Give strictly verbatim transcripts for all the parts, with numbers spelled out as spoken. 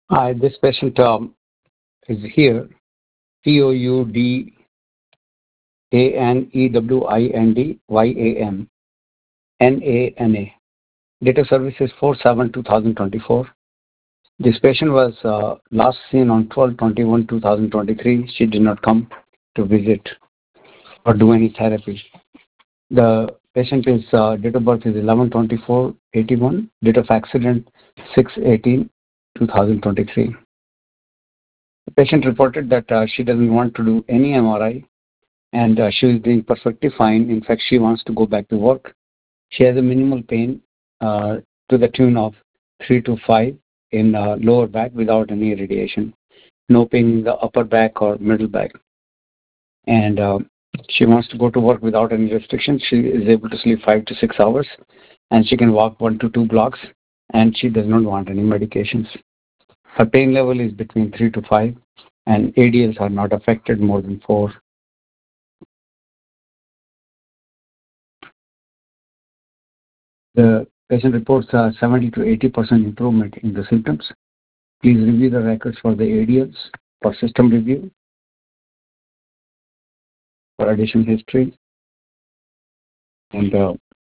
Hi, this patient um, is here. T O U D A N E W I N D Y A M N A N A. Date of service is four seven two thousand twenty-four. This patient was uh, last seen on twelve twenty-one two thousand twenty-three. She did not come to visit or do any therapy. The patient is uh, date of birth is eleven twenty-four eighty-one. Date of accident six eighteen two thousand twenty-three. The patient reported that uh, she doesn't want to do any M R I and uh, she is doing perfectly fine. In fact, she wants to go back to work. She has a minimal pain uh, to the tune of three to five in uh, lower back without any radiation. No pain in the upper back or middle back. And uh, she wants to go to work without any restrictions. She is able to sleep five to six hours and she can walk one to two blocks and she does not want any medications. Her pain level is between three to five and A D Ls are not affected more than four. The patient reports a seventy to eighty percent improvement in the symptoms. Please review the records for the A D Ls for system review, for additional history, and uh,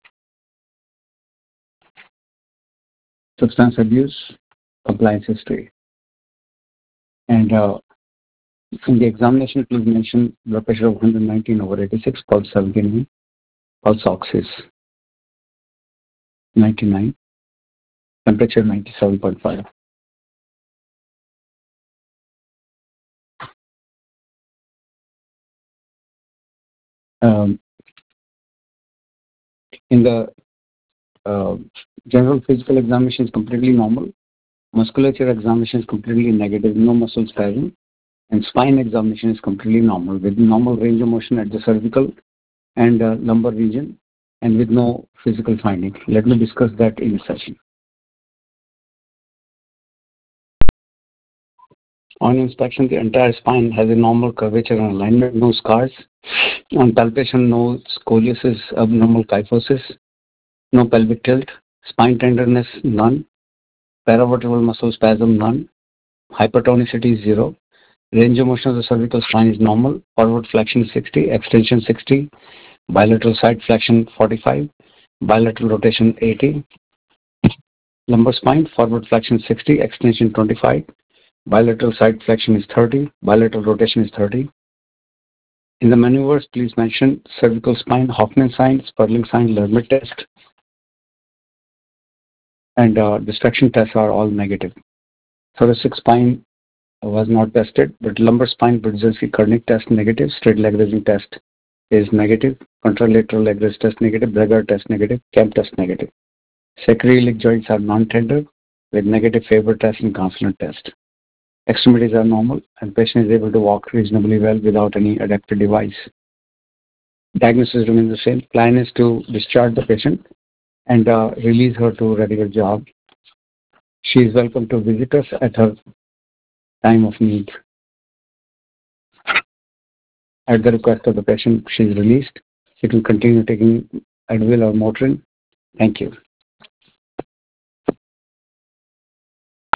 substance abuse, compliance history. And uh, in the examination, please mention blood pressure of one hundred nineteen over eighty-six, pulse seventy-nine, pulse ox is ninety-nine, temperature ninety-seven point five. Um, in the uh, general physical examination is completely normal. Musculature examination is completely negative, no muscle spasm. And spine examination is completely normal with normal range of motion at the cervical and uh, lumbar region and with no physical finding. Let me discuss that in a session. On inspection, the entire spine has a normal curvature and alignment, no scars. On palpation, no scoliosis, abnormal kyphosis, no pelvic tilt, spine tenderness, none, paravertebral muscle spasm, none, hypertonicity, zero. Range of motion of the cervical spine is normal, forward flexion sixty, extension sixty, bilateral side flexion forty-five, bilateral rotation eighty, lumbar spine, forward flexion sixty, extension twenty-five, bilateral side flexion is thirty, bilateral rotation is thirty. In the maneuvers, please mention cervical spine, Hoffman sign, Sperling sign, Lermit test, and uh, distraction tests are all negative. Thoracic spine was not tested, but lumbar spine, Budzinski-Kernick test negative, straight leg raising test is negative, contralateral leg raise test negative, Bragard test negative, Kemp test negative. Sacroiliac joints are non-tender with negative Faber test and consonant test. Extremities are normal and patient is able to walk reasonably well without any adaptive device. Diagnosis remains the same. Plan is to discharge the patient and uh, release her to regular job. She is welcome to visit us at her time of need. At the request of the patient, she is released. She can continue taking Advil or Motrin. Thank you.